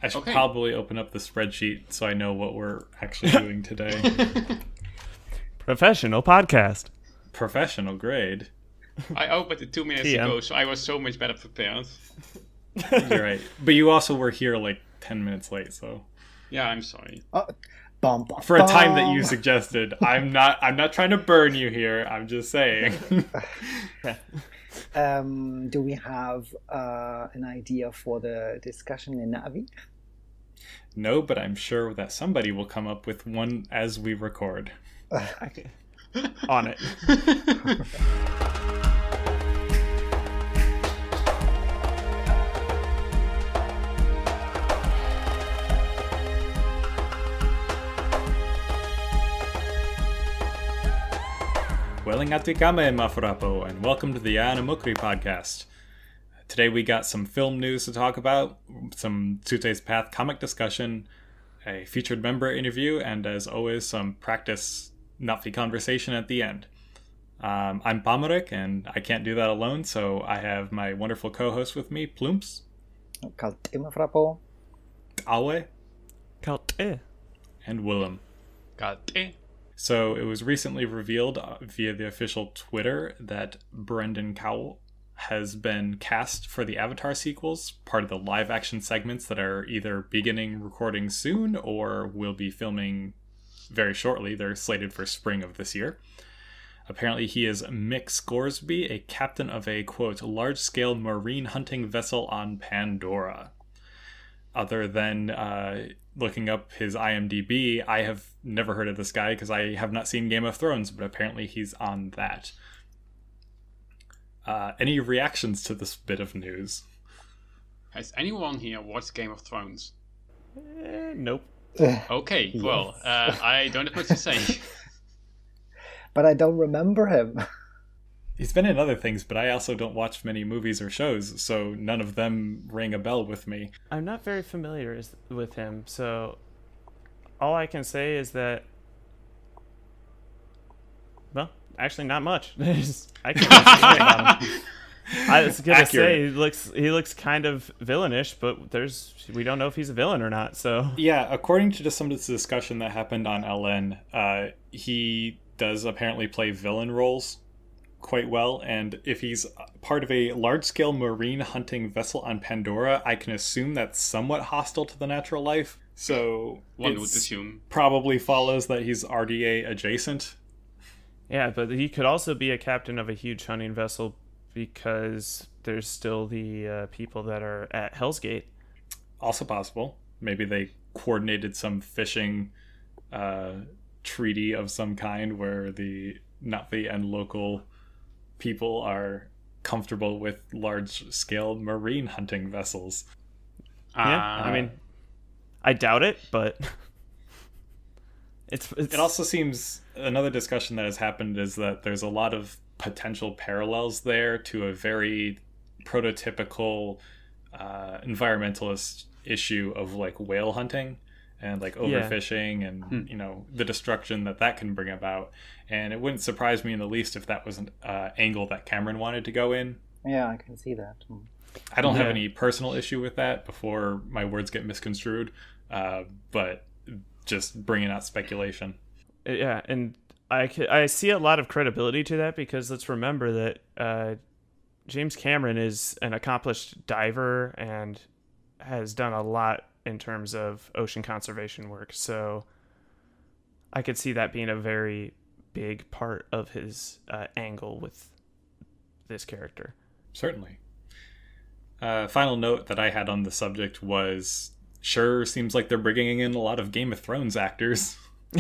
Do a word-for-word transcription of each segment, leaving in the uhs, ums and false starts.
I should Okay. probably open up the spreadsheet so I know what we're actually doing today. Professional podcast. Professional grade. I opened it two minutes T M. ago, so I was so much better prepared. You're right. But you also were here like ten minutes late, so Yeah, I'm sorry. Oh, bum, bum, for a time that bum. you suggested, I'm not I'm not trying to burn you here. I'm just saying. Um, do we have uh, an idea for the discussion in Navi? No, but I'm sure that somebody will come up with one as we record. Okay. On it. Wellingatikame Mafurapo, and welcome to the Anamukri podcast. Today we got some film news to talk about, some Tsute's Path comic discussion, a featured member interview, and as always, some practice Nafi conversation at the end. Um, I'm Pamarik, and I can't do that alone, so I have my wonderful co-host with me, Plumps, Kaltima Frappo. Awe, Cult. Eh. and Willem. Got it. So it was recently revealed uh, via the official Twitter that Brendan Cowell has been cast for the Avatar sequels, part of the live action segments that are either beginning recording soon or will be filming very shortly. They're slated for spring of this year. Apparently he is Mick Scoresby, a captain of a, quote, large-scale marine hunting vessel on Pandora. Other than uh, looking up his IMDb, I have never heard of this guy because I have not seen Game of Thrones, but apparently he's on that. Uh, any reactions to this bit of news? Has anyone here watched Game of Thrones? Eh, nope. Okay, well, uh, I don't have much to say. But I don't remember him. He's been in other things, but I also don't watch many movies or shows, so none of them ring a bell with me. I'm not very familiar is- with him, so all I can say is that, well, actually not much. There's, I can't really say about him. I was gonna Accurate. say he looks he looks kind of villainish, but there's we don't know if he's a villain or not. So Yeah, according to just some of this discussion that happened on L N, uh, he does apparently play villain roles quite well, and if he's part of a large-scale marine hunting vessel on Pandora, I can assume that's somewhat hostile to the natural life, so One would it's assume. probably follows that he's R D A adjacent. yeah, but he could also be a captain of a huge hunting vessel because there's still the uh, people that are at Hell's Gate. Also possible. Maybe they coordinated some fishing uh, treaty of some kind where the Na'vi and local people are comfortable with large-scale marine hunting vessels. Yeah, Uh, I mean, I doubt it, but it's, it's It also seems another discussion that has happened is that there's a lot of potential parallels there to a very prototypical uh, environmentalist issue of like whale hunting and like overfishing and Hmm. you know the destruction that that can bring about. And it wouldn't surprise me in the least if that was an uh, angle that Cameron wanted to go in. Yeah, I can see that. Mm. I don't have Yeah. any personal issue with that before my words get misconstrued, uh, but just bringing out speculation. yeah, and I, ca- I see a lot of credibility to that because let's remember that uh, James Cameron is an accomplished diver and has done a lot in terms of ocean conservation work. So I could see that being a very big part of his uh, angle with this character. Certainly. Uh, final note that I had on the subject was, sure seems like they're bringing in a lot of Game of Thrones actors.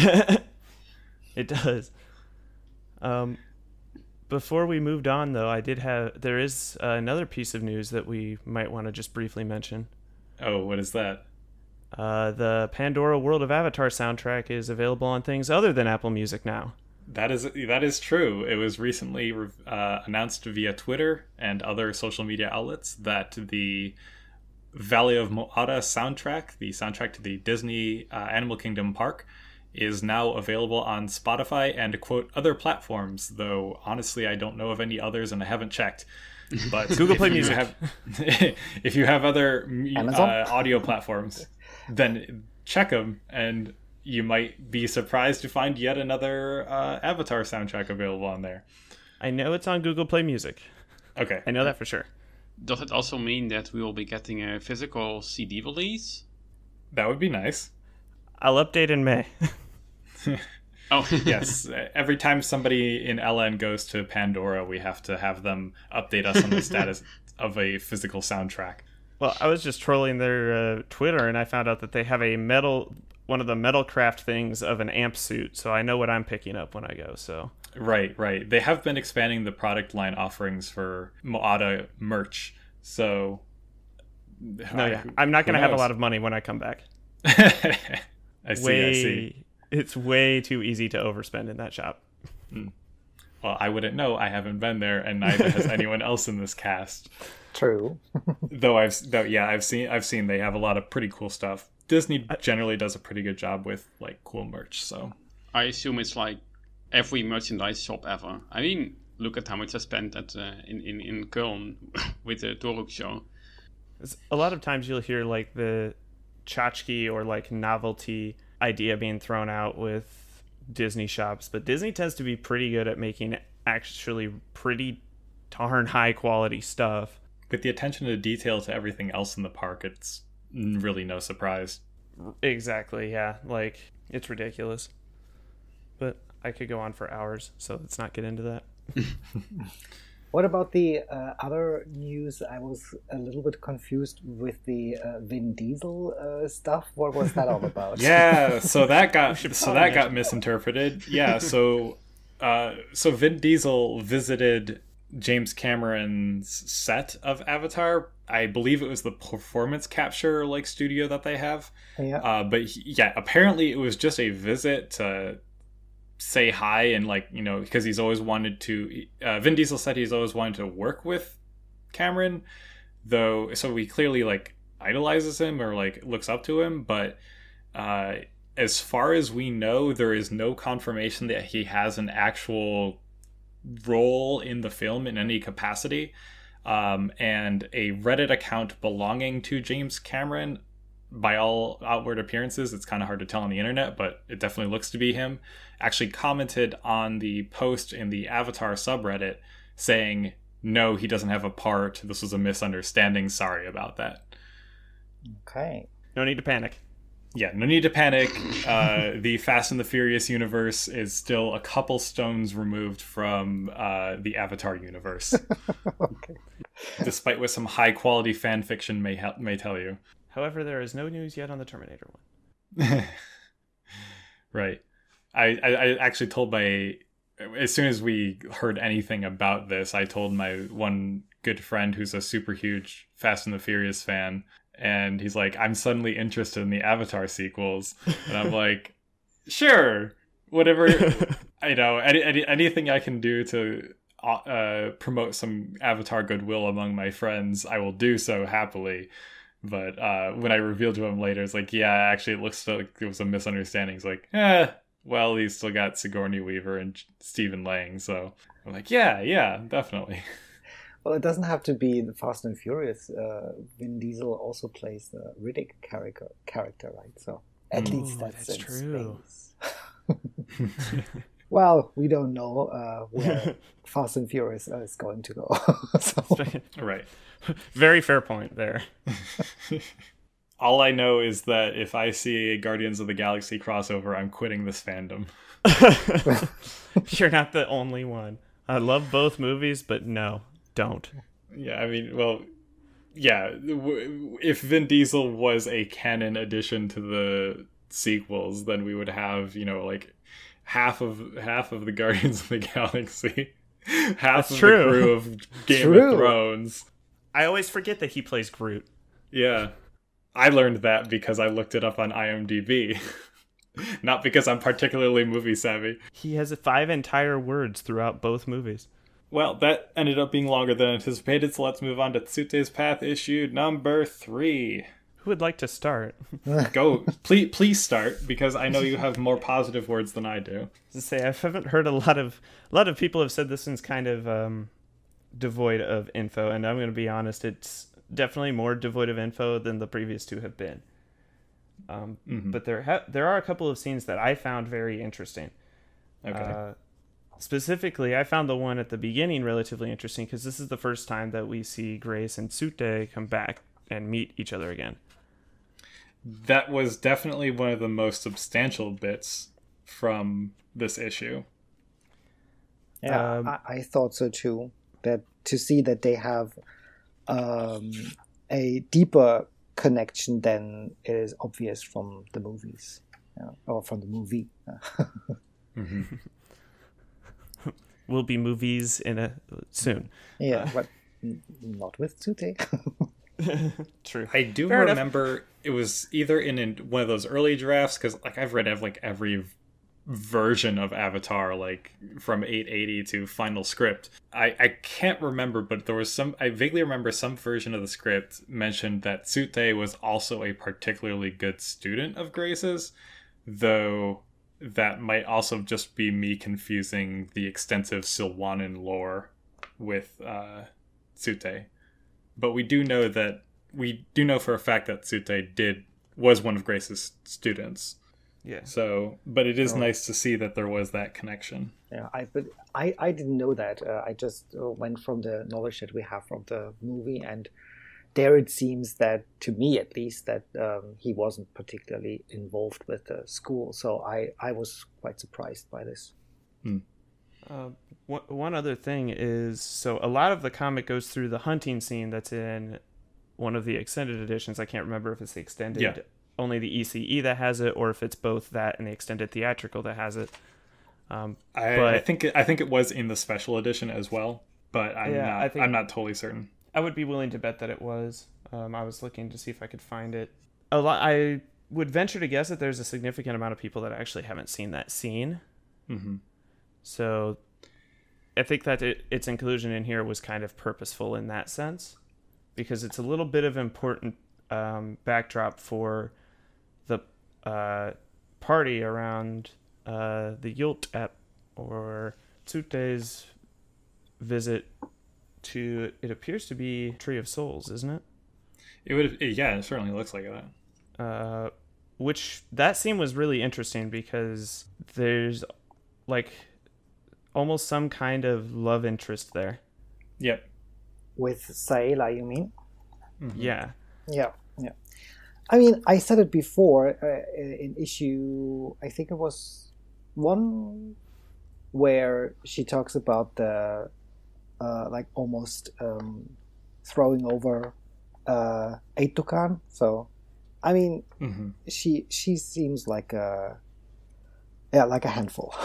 It does. Um, before we moved on, though, I did have there is uh, another piece of news that we might want to just briefly mention. Oh, what is that? Uh, the Pandora World of Avatar soundtrack is available on things other than Apple Music now. That is that is true. It was recently uh, announced via Twitter and other social media outlets that the Valley of Mo'ara soundtrack, the soundtrack to the Disney uh, Animal Kingdom park, is now available on Spotify and, quote, other platforms, though honestly I don't know of any others and I haven't checked. But Google Play if you Music. have, if you have other Amazon? uh, audio platforms, then check them, and you might be surprised to find yet another uh, Avatar soundtrack available on there. I know it's on Google Play Music. Okay. I know that for sure. Does it also mean that we will be getting a physical C D release? That would be nice. I'll update in May. Oh, Yes. Every time somebody in L N goes to Pandora, we have to have them update us on the status of a physical soundtrack. Well, I was just trolling their uh, Twitter, and I found out that they have a metal, one of the Metalcraft things of an amp suit, so I know what I'm picking up when I go, so... Right, right. They have been expanding the product line offerings for Moata merch, so... No, yeah. I'm not going to have a lot of money when I come back. I see, way, I see. It's way too easy to overspend in that shop. Well, I wouldn't know. I haven't been there, and neither has anyone else in this cast. True. Though I've, though yeah, I've seen, I've seen they have a lot of pretty cool stuff. Disney generally does a pretty good job with like cool merch. So I assume it's like every merchandise shop ever. I mean, look at how much I spent at uh, in, in in Köln with the Toruk show. A lot of times you'll hear like the tchotchke or like novelty idea being thrown out with Disney shops, but Disney tends to be pretty good at making actually pretty darn high quality stuff. with the attention to detail to everything else in the park, it's really no surprise. Exactly, yeah. Like, it's ridiculous. But I could go on for hours, so let's not get into that. What about the uh, other news? I was a little bit confused with the uh, Vin Diesel uh, stuff. What was that all about? Yeah, so that got should so probably that got mention misinterpreted. Yeah, so uh, so Vin Diesel visited James Cameron's set of Avatar. I believe it was the performance capture like studio that they have. Yeah. Uh, but he, yeah, apparently it was just a visit to say hi and like, you know, because he's always wanted to. Uh, Vin Diesel said he's always wanted to work with Cameron, though. So he clearly like idolizes him or like looks up to him. But uh, as far as we know, there is no confirmation that he has an actual role in the film in any capacity. Um, and a Reddit account belonging to James Cameron, by all outward appearances, it's kind of hard to tell on the internet, but it definitely looks to be him, actually commented on the post in the Avatar subreddit saying, no, he doesn't have a part. This was a misunderstanding. Sorry about that. Okay. No need to panic. Yeah, no need to panic. Uh, the Fast and the Furious universe is still a couple stones removed from uh, the Avatar universe. Okay. Despite what some high quality fan fiction may help, may tell you. However, there is no news yet on the Terminator one. Right. I, I, I actually told my, as soon as we heard anything about this, I told my one good friend who's a super huge Fast and the Furious fan, and he's like, I'm suddenly interested in the Avatar sequels. And I'm like, sure, whatever, you know, any, any, anything I can do to uh, promote some Avatar goodwill among my friends, I will do so happily. But uh, when I revealed to him later, it's like, yeah, actually, it looks like it was a misunderstanding. It's like, eh, well, he's still got Sigourney Weaver and Stephen Lang. So I'm like, yeah, yeah, definitely. Well, it doesn't have to be the Fast and Furious. Uh, Vin Diesel also plays the Riddick character, character, right? So at Ooh, least that's, that's in true. space. Well, we don't know uh, where Fast and Furious is going to go. So. Right. Very fair point there. All I know is that if I see a Guardians of the Galaxy crossover, I'm quitting this fandom. You're not the only one. I love both movies, but no, don't. Yeah, I mean, well, yeah, w- if Vin Diesel was a canon addition to the sequels, then we would have, you know, like half of half of the Guardians of the Galaxy, half That's of true. the crew of Game True. of Thrones. I always forget that he plays Groot. Yeah, I learned that because I looked it up on IMDb. Not because I'm particularly movie savvy. He has five entire words throughout both movies. Well, that ended up being longer than anticipated, so let's move on to Tsute's Path issue number three. Who would like to start? Go, please, please start, because I know you have more positive words than I do. To say, I haven't heard a lot of a lot of people have said this one's kind of um, devoid of info, and I'm going to be honest, it's definitely more devoid of info than the previous two have been. Um, mm-hmm. But there ha- there are a couple of scenes that I found very interesting. Okay. Uh, specifically, I found the one at the beginning relatively interesting because this is the first time that we see Grace and Tsute come back and meet each other again. That was definitely one of the most substantial bits from this issue. Yeah, Um, I, I thought so too. That to see that they have um, a deeper connection than is obvious from the movies, you know, or from the movie. Mm-hmm. Will be movies in a soon. Yeah, but n- not with Tsute. True. I do Fair remember enough. It was either in, in one of those early drafts, because like I've read like every version of Avatar, like from eight eighty to final script. I, I can't remember, but there was some, I vaguely remember some version of the script mentioned that Tsute was also a particularly good student of Grace's, though that might also just be me confusing the extensive Silwanan lore with uh, Tsute. But we do know that, we do know for a fact that Tsute did, was one of Grace's students. Yeah. So, but it is Oh. nice to see that there was that connection. Yeah, I but I, I didn't know that. Uh, I just uh, went from the knowledge that we have from the movie, and there it seems that, to me at least, that um, he wasn't particularly involved with the school. So I, I was quite surprised by this. Hmm. Uh, one, one other thing is, so a lot of the comic goes through the hunting scene that's in one of the extended editions. I can't remember if it's the extended, Yeah. only the E C E that has it, or if it's both that and the extended theatrical that has it. Um, I, but I think it, I think it was in the special edition as well, but I'm Yeah, not I think- I'm not totally certain. I would be willing to bet that it was. Um, I was looking to see if I could find it. A lot. I would venture to guess that there's a significant amount of people that actually haven't seen that scene. Mm-hmm. So I think that it, its inclusion in here was kind of purposeful in that sense, because it's a little bit of important um, backdrop for the uh, party around uh, the Yult app, or Tsute's visit to, it appears to be Tree of Souls, isn't it? It would yeah, it certainly looks like that. Uh, which that scene was really interesting because there's like almost some kind of love interest there. Yep. With Saela, you mean? Mm-hmm. Yeah. Yeah, yeah. I mean, I said it before uh, in issue, I think it was one, where she talks about the, uh, like, almost um, throwing over uh, Eitokan. So, I mean, Mm-hmm. she she seems like a, yeah, like a handful.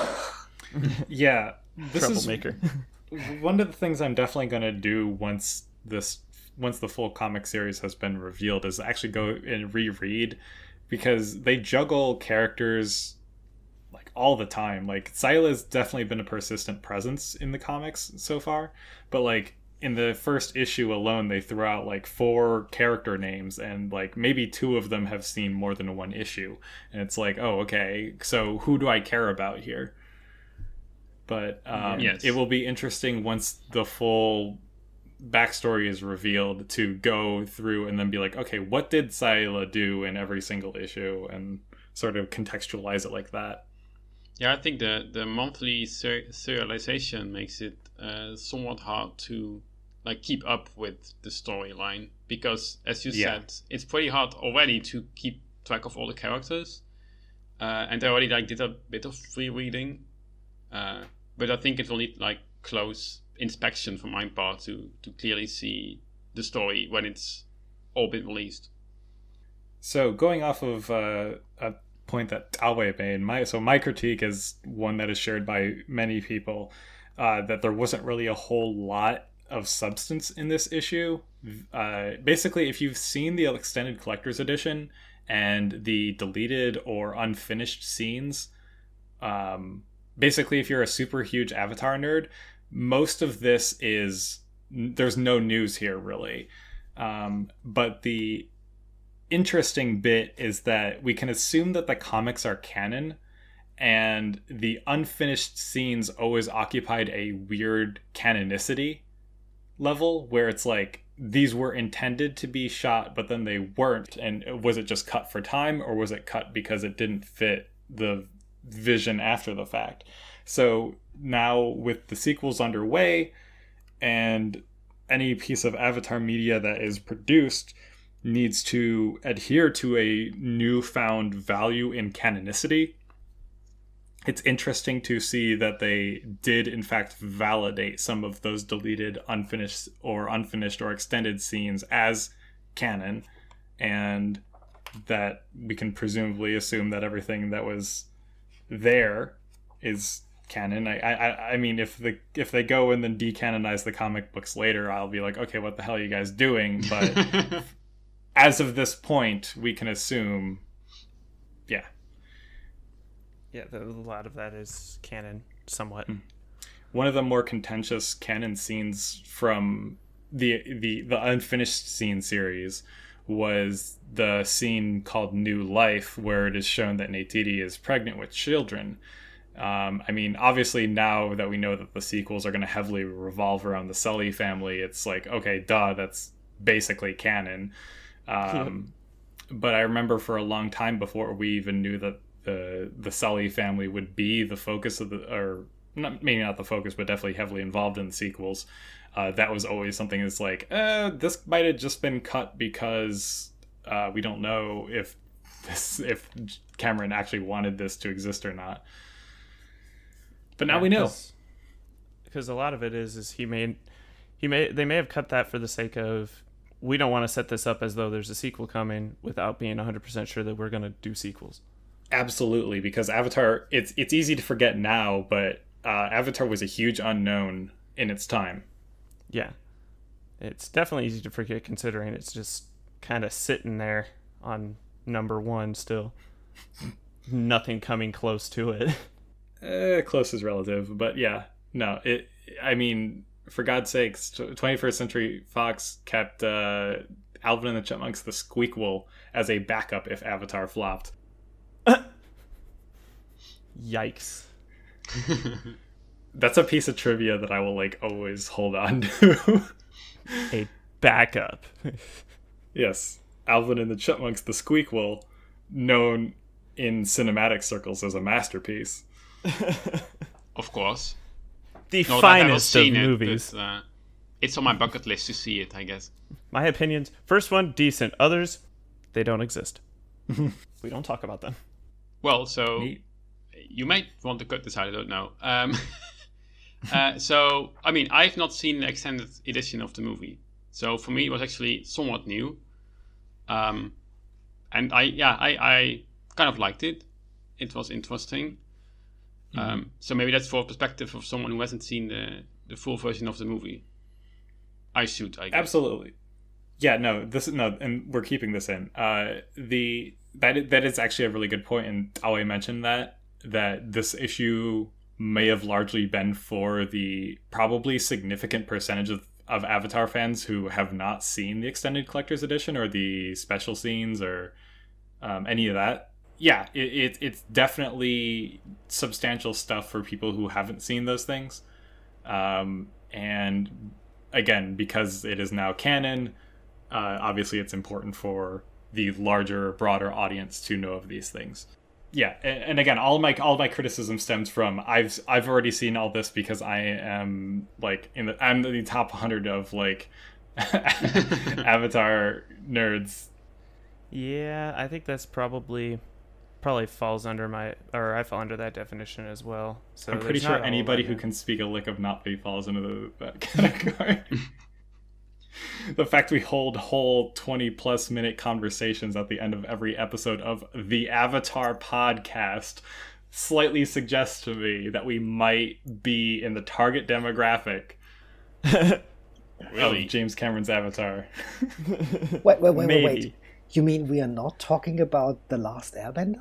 Yeah, this Troublemaker. is one of the things I'm definitely going to do once this once the full comic series has been revealed is actually go and reread, because they juggle characters like all the time. Like Sila's definitely been a persistent presence in the comics so far, but like in the first issue alone they threw out like four character names, and like maybe two of them have seen more than one issue, and it's like, oh, okay, so who do I care about here? But um, Yes. it will be interesting once the full backstory is revealed to go through and then be like, okay, what did Sayla do in every single issue, and sort of contextualize it like that. Yeah, I think the the monthly ser- serialization makes it uh, somewhat hard to like keep up with the storyline, because, as you Yeah. said, it's pretty hard already to keep track of all the characters, uh, and I already like did a bit of free reading, uh, but I think it will need like close inspection from my part to to clearly see the story when it's all been released. So going off of uh, a point that Talway made, my so my critique is one that is shared by many people, uh, that there wasn't really a whole lot of substance in this issue. Uh, basically, if you've seen the extended collector's edition and the deleted or unfinished scenes, um, basically if you're a super huge Avatar nerd, most of this is, there's no news here really. Um, but the interesting bit is that we can assume that the comics are canon, and the unfinished scenes always occupied a weird canonicity level where it's like these were intended to be shot but then they weren't, and was it just cut for time or was it cut because it didn't fit the vision after the fact? So now with the sequels underway and any piece of Avatar media that is produced needs to adhere to a newfound value in canonicity, it's interesting to see that they did in fact validate some of those deleted, unfinished or unfinished or extended scenes as canon, and that we can presumably assume that everything that was there is canon. I, I I mean, if the if they go and then decanonize the comic books later, I'll be like, okay, what the hell are you guys doing? But as of this point, we can assume, yeah. Yeah, the, a lot of that is canon, somewhat. One of the more contentious canon scenes from the the the unfinished scene series was the scene called New Life, where it is shown that Neytiri is pregnant with children. Um, I mean, obviously now that we know that the sequels are going to heavily revolve around the Sully family, it's like, okay, duh, that's basically canon. Um, but I remember for a long time before we even knew that the the Sully family would be the focus of the, or not, maybe not the focus, but definitely heavily involved in the sequels. Uh, that was always something that's like, eh, this might have just been cut because uh, we don't know if this if Cameron actually wanted this to exist or not. But now yeah, we know, because a lot of it is is he made he may they may have cut that for the sake of, we don't want to set this up as though there's a sequel coming without being one hundred percent sure that we're going to do sequels. Absolutely, because Avatar, it's it's easy to forget now, but uh, Avatar was a huge unknown in its time. Yeah, it's definitely easy to forget considering it's just kind of sitting there on number one still. Nothing coming close to it. Uh, close is relative, but yeah, no, it. I mean, for God's sakes, twenty-first Century Fox kept uh, Alvin and the Chipmunks: The Squeakquel as a backup if Avatar flopped. Yikes. That's a piece of trivia that I will like always hold on to. A backup. Yes, Alvin and the Chipmunks: The Squeakquel, known in cinematic circles as a masterpiece. Of course. The Not finest of it, movies. But, uh, it's on my bucket list to see it, I guess. My opinions: first one, decent. Others, they don't exist. We don't talk about them. Well, so Neat. You might want to cut this out, I don't know. Um, uh, so, I mean, I've not seen the extended edition of the movie. So for me, it was actually somewhat new. Um, and I, yeah, I, I kind of liked it. It was interesting. Mm-hmm. Um, so maybe that's for a perspective of someone who hasn't seen the, the full version of the movie. I should, I guess. Absolutely. Yeah, no, this no, and we're keeping this in. Uh, the that that is actually a really good point, and Aoi mentioned that that this issue may have largely been for the probably significant percentage of, of Avatar fans who have not seen the extended collector's edition or the special scenes or um, any of that. Yeah, it, it it's definitely substantial stuff for people who haven't seen those things, um, and again, because it is now canon. Uh, obviously, it's important for the larger, broader audience to know of these things. Yeah, and, and again, all my all my criticism stems from I've I've already seen all this because I am like in the I'm in the top one hundred of like Avatar nerds. Yeah, I think that's probably probably falls under my or I fall under that definition as well. So I'm pretty sure anybody who can speak a lick of Navi falls into the, that category. The fact we hold whole twenty plus minute conversations at the end of every episode of the Avatar podcast slightly suggests to me that we might be in the target demographic really? of James Cameron's Avatar. Wait, wait, wait, wait, wait. You mean we are not talking about The Last Airbender?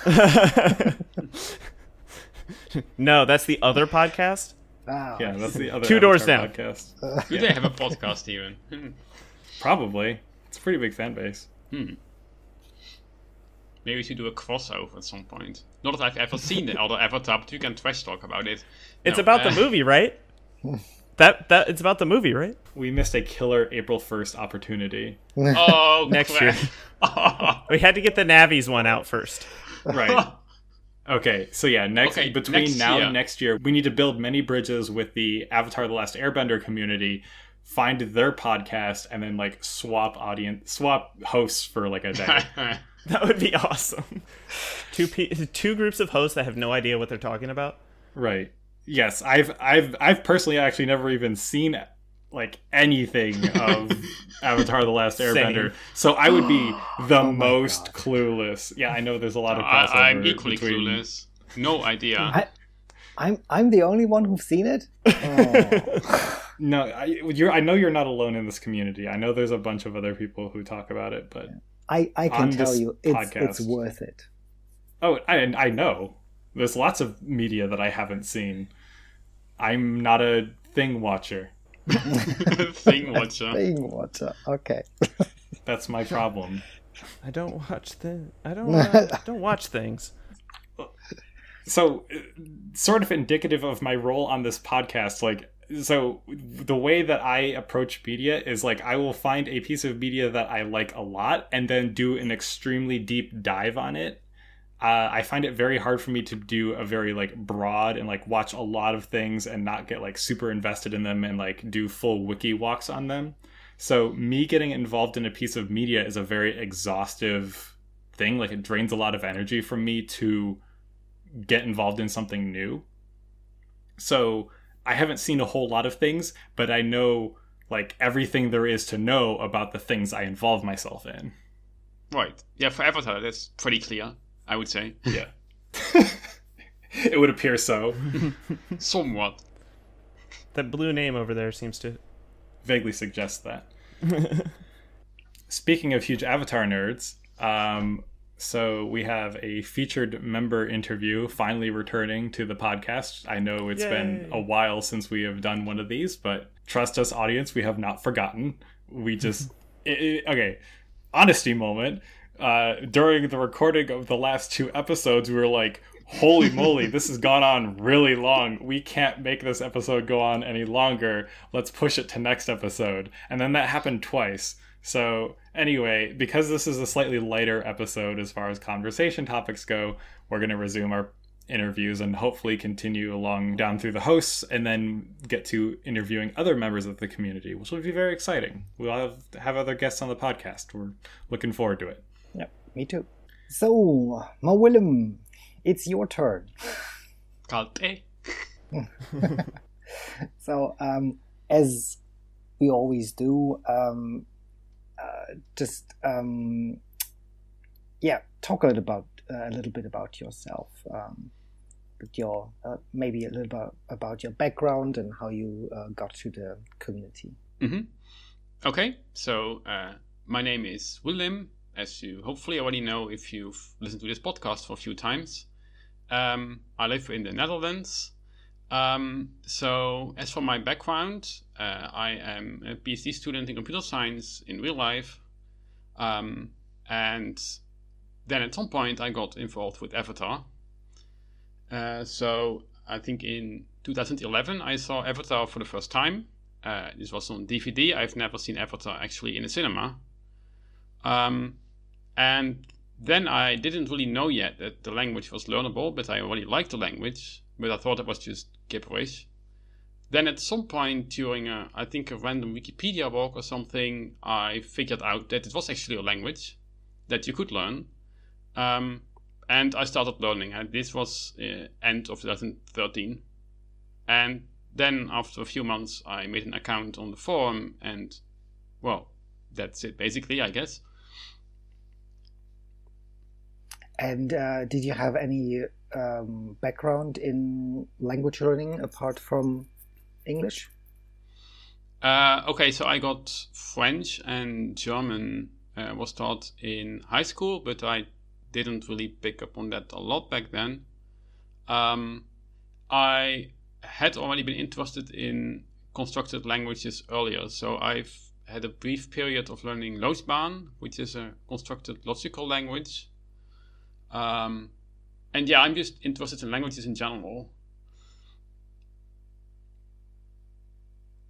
No, that's the other podcast. Oh. Yeah, that's the other Two doors Avatar down. podcast. Uh, Do yeah. they have a podcast even? Probably. It's a pretty big fan base. Hmm. Maybe we should do a crossover at some point. Not that I've ever seen the other Avatar, but you can trash talk about it. It's no, about uh, the movie, right? that that it's about the movie, right? We missed a killer April first opportunity. Oh, Next crap. year. We had to get the Navi's one out first. Right. Okay, so yeah, next Okay, between next now year. and next year, we need to build many bridges with the Avatar: The Last Airbender community, find their podcast, and then like swap audience, swap hosts for like a day. That would be awesome. Two pe- two groups of hosts that have no idea what they're talking about. Right. Yes, I've I've I've personally actually never even seen like anything of Avatar: The Last Airbender, Same. so I would be the Oh my most God. clueless. Yeah, I know there's a lot of crossover. I, I'm equally between... clueless. No idea. I, I'm I'm the only one who's seen it. Oh. No, I, you're. I know you're not alone in this community. I know there's a bunch of other people who talk about it, but I I On can tell this you, it's podcast. it's worth it. oh, I I know there's lots of media that I haven't seen. I'm not a thing watcher. Thing watcher. Thing water. Okay. That's my problem. I don't watch the. I don't. Uh, don't watch things. So, uh, sort of indicative of my role on this podcast, like, so the way that I approach media is like I will find a piece of media that I like a lot and then do an extremely deep dive on it. Uh, I find it very hard for me to do a very like broad and like watch a lot of things and not get like super invested in them and like do full wiki walks on them. So me getting involved in a piece of media is a very exhaustive thing. Like it drains a lot of energy from me to get involved in something new. So I haven't seen a whole lot of things, but I know like everything there is to know about the things I involve myself in. Right. Yeah, for Avatar, that's pretty clear, I would say. Yeah. It would appear so. Somewhat. That blue name over there seems to. Vaguely suggest that. Speaking of huge Avatar nerds, um, so we have a featured member interview finally returning to the podcast. I know it's Yay. been a while since we have done one of these, but trust us, audience, we have not forgotten. We just... it, it, okay, honesty moment. Uh, during the recording of the last two episodes, we were like, holy moly, this has gone on really long. We can't make this episode go on any longer. Let's push it to next episode. And then that happened twice. So anyway, because this is a slightly lighter episode as far as conversation topics go, we're going to resume our interviews and hopefully continue along down through the hosts and then get to interviewing other members of the community, which will be very exciting. We'll have, have other guests on the podcast. We're looking forward to it. Yep, me too. So, Mo Willem, it's your turn. Kalte. So, um, as we always do, um, uh, just um, yeah, talk a little about uh, a little bit about yourself, um, with your uh, maybe a little bit about your background and how you uh, got to the community. Mm-hmm. Okay, so uh, my name is Willem, as you hopefully already know if you've listened to this podcast for a few times. Um, I live in the Netherlands. Um, so as for my background, uh, I am a PhD student in computer science in real life. Um, and then at some point I got involved with Avatar. Uh, so I think in two thousand eleven I saw Avatar for the first time. Uh, this was on D V D. I've never seen Avatar actually in a cinema. Um, and then I didn't really know yet that the language was learnable, but I already liked the language, but I thought it was just gibberish. Then at some point during, a, I think, a random Wikipedia walk or something, I figured out that it was actually a language that you could learn. Um, and I started learning, and this was uh, end of twenty thirteen. And then after a few months, I made an account on the forum, and, well, that's it basically, I guess. And uh, did you have any um, background in language learning apart from English? Uh, okay, so I got French and German uh, was taught in high school, but I didn't really pick up on that a lot back then. Um, I had already been interested in constructed languages earlier, so I've had a brief period of learning Losbaan, which is a constructed logical language. Um, and yeah, I'm just interested in languages in general.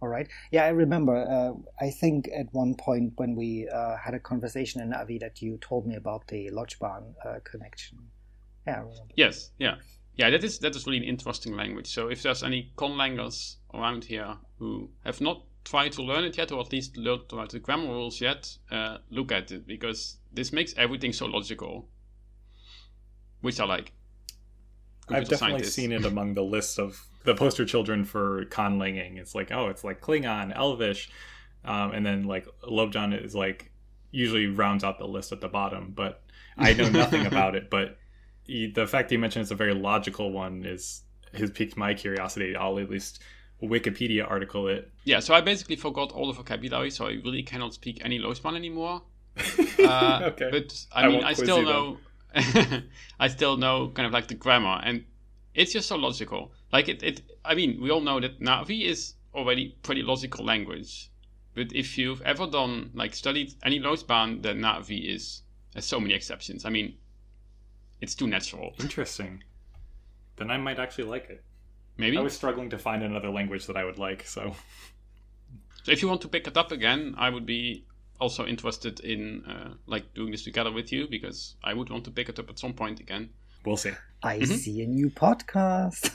All right. Yeah, I remember. Uh, I think at one point when we uh, had a conversation in Navi that you told me about the Lojban uh, connection. Yeah, I remember. Yes, yeah. Yeah, that is that is really an interesting language. So if there's any conlangers around here who have not tried to learn it yet, or at least learned to write the grammar rules yet, uh, look at it, because this makes everything so logical, which I like. I've definitely seen it among the list of the poster children for conlanging. It's like, oh, it's like Klingon, Elvish, um, and then like Lobjan is like usually rounds out the list at the bottom. But I know nothing about it. But he, the fact that you mentioned it's a very logical one is has piqued my curiosity. I'll at least Wikipedia article it. Yeah, so I basically forgot all the vocabulary, so I really cannot speak any Lojban anymore. uh, okay. But I, I mean, won't I quiz still you know. I still know kind of like the grammar, and it's just so logical. Like it, it. I mean, we all know that Na'vi is already pretty logical language, but if you've ever done like studied any Lojban, then Na'vi is has so many exceptions. I mean, it's too natural. Interesting. Then I might actually like it. Maybe. I was struggling to find another language that I would like, so. So if you want to pick it up again, I would be also interested in uh, like doing this together with you, because I would want to pick it up at some point again. We'll see. I mm-hmm. see a new podcast.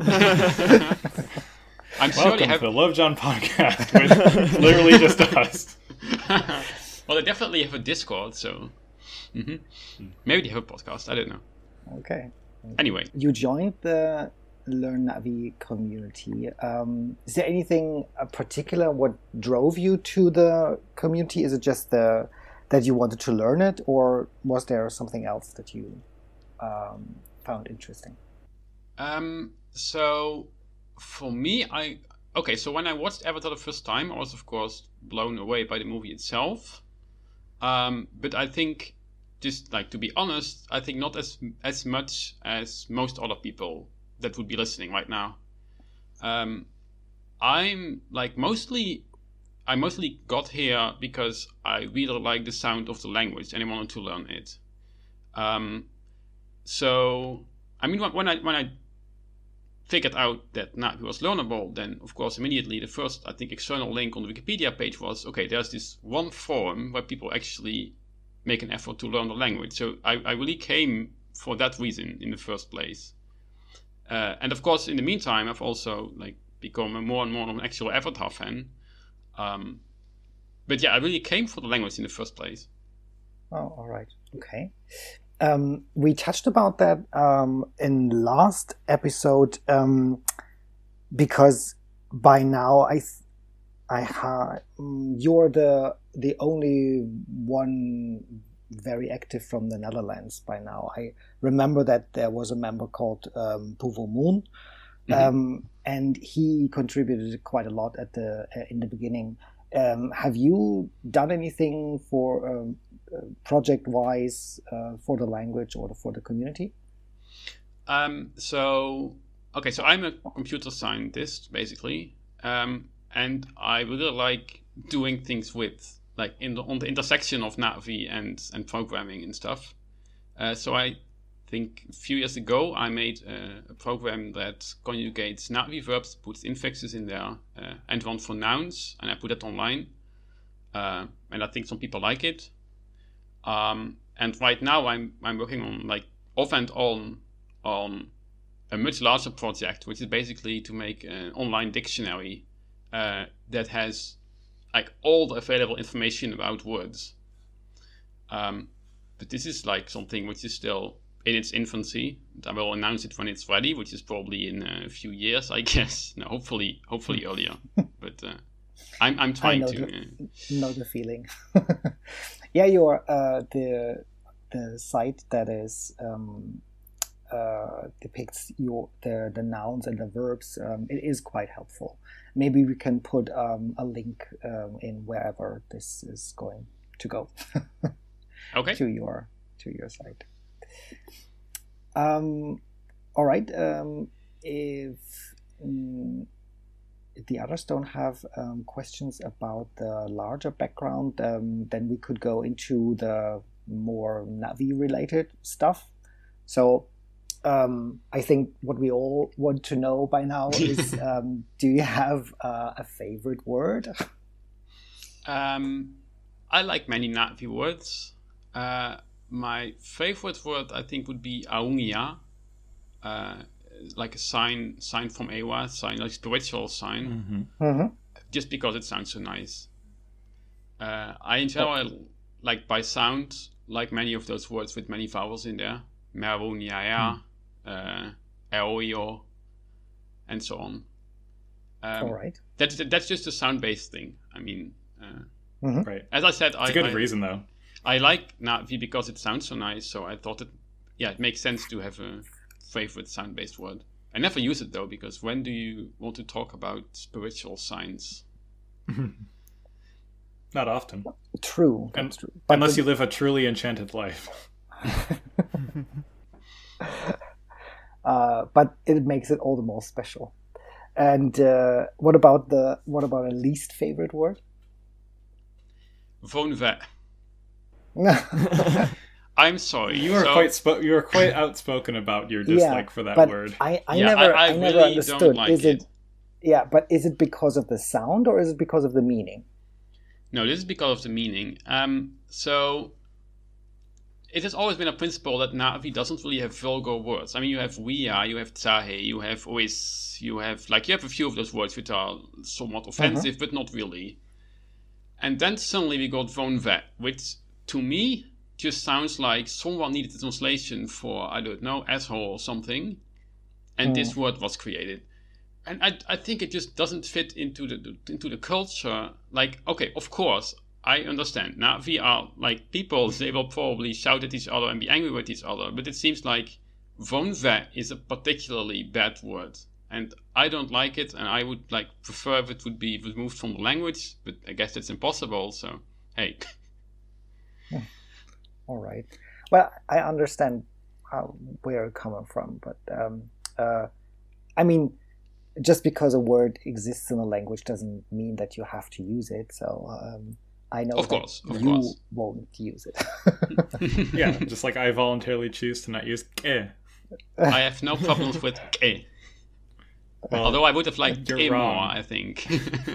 I'm sure Welcome they have to the Lobjan podcast with literally just us. Well, they definitely have a Discord, so mm-hmm. maybe they have a podcast. I don't know. Okay. Anyway, you joined the Learn Navi community. Um, is there anything uh, particular what drove you to the community? Is it just the that you wanted to learn it, or was there something else that you um, found interesting? Um, so for me, I okay. So when I watched Avatar the first time, I was of course blown away by the movie itself. Um, but I think, just like to be honest, I think not as as much as most other people that would be listening right now. Um, I'm like mostly, I mostly got here because I really like the sound of the language and I wanted to learn it. Um, so I mean, when I when I figured out that Navi was learnable, then of course immediately the first I think external link on the Wikipedia page was okay. There's this one forum where people actually make an effort to learn the language. So I, I really came for that reason in the first place. Uh, and of course, in the meantime, I've also like become a more and more of an actual Avatar fan. Um, but yeah, I really came for the language in the first place. Oh, all right. Okay. Um, we touched about that um, in last episode um, because by now I, th- I ha- you're the the only one very active from the Netherlands by now. I remember that there was a member called um, Puvo Moon, mm-hmm. um, and he contributed quite a lot at the uh, in the beginning. Um, have you done anything for um, uh, project-wise uh, for the language or for the community? Um, so okay, so I'm a computer scientist basically, um, and I really like doing things with. Like in the, on the intersection of Navi and, and programming and stuff. Uh, so I think a few years ago I made a, a program that conjugates Navi verbs, puts infixes in there, uh, and one for nouns, and I put it online. Uh, and I think some people like it. Um, and right now I'm I'm working on like off and on on a much larger project, which is basically to make an online dictionary uh, that has like all the available information about words. Um, but this is like something which is still in its infancy. I will announce it when it's ready, which is probably in a few years, I guess. No, hopefully, hopefully earlier. But uh, I'm I'm trying I know to the, uh, know the feeling. Yeah, your uh, the the site that is um, uh, depicts your the the nouns and the verbs. Um, it is quite helpful. Maybe we can put um, a link um, in wherever this is going to go. Okay. To your to your site. Um, all right. Um, if um, the others don't have um, questions about the larger background, um, then we could go into the more Navi related stuff. So um, I think what we all want to know by now is, um, do you have uh, a favorite word? Um, I like many Na'vi words. Uh, my favorite word, I think, would be Aungia, uh, like a sign, sign from Ewa, sign like spiritual sign, Mm-hmm. Mm-hmm. just because it sounds so nice. Uh, I in general oh. like by sound, like many of those words with many vowels in there, Meruniaya, hmm. uh, Eoio, and so on. Um, All right. That's that's just a sound-based thing. I mean, uh, mm-hmm. right. As I said, it's I, a good I, reason though. I like Na'vi because it sounds so nice. So I thought it, yeah, it makes sense to have a favorite sound-based word. I never use it though, because when do you want to talk about spiritual signs? Not often. True. And, true. Unless the... you live a truly enchanted life. uh, but it makes it all the more special. And uh, what about the what about a least favorite word? Vonve. I'm sorry. You are so, quite spo- you are quite outspoken about your dislike yeah, for that but word. I, I yeah, never I, I, I never really understood. Don't like is it, it? Yeah, but is it because of the sound or is it because of the meaning? No, this is because of the meaning. Um, so it has always been a principle that Na'vi doesn't really have vulgar words. I mean, you have Wia, you have Tsahe, you have Ois, you have like you have a few of those words which are somewhat offensive, uh-huh. but not really. And then suddenly we got Vonve, which to me just sounds like someone needed a translation for, I don't know, asshole or something, and mm. this word was created. And I, I think it just doesn't fit into the into the culture. Like, okay, of course, I understand. Na'vi are like people, they will probably shout at each other and be angry with each other, but it seems like Vonve is a particularly bad word. And I don't like it, and I would like prefer if it would be removed from the language, but I guess that's impossible, so hey. All right. Well, I understand how, where you're coming from, but um, uh, I mean, just because a word exists in a language doesn't mean that you have to use it. So um, I know of that course, of you course. won't use it. Yeah, just like I voluntarily choose to not use ke. I have no problems with ke. Well, although I would have liked ke more, I think.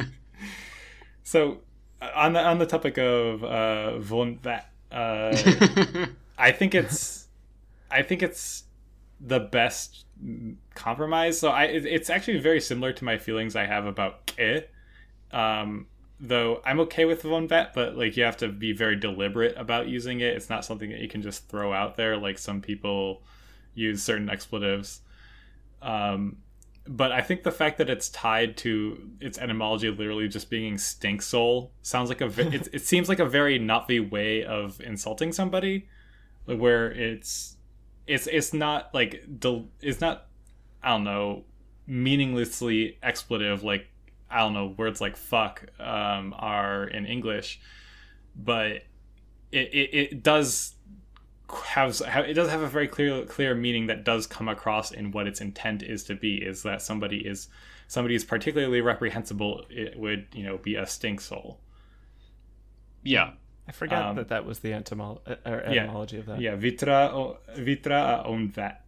So, on the on the topic of uh, Vonve, uh, I think it's, I think it's the best compromise. So I, it, it's actually very similar to my feelings I have about ke. Um, though I'm okay with Vonve, but like you have to be very deliberate about using it. It's not something that you can just throw out there like some people use certain expletives. Um, but I think the fact that it's tied to its etymology literally just being stink soul sounds like a it, it seems like a very Na'vi way of insulting somebody, where it's it's it's not like it's not I don't know meaninglessly expletive like I don't know words like fuck um, are in English, but it, it, it does have it does have a very clear clear meaning that does come across in what its intent is to be, is that somebody is somebody is particularly reprehensible. It would, you know, be a stink soul. Yeah, I forgot um, that that was the etymolo- or etymology yeah, of that. Yeah, vitra vitra on that.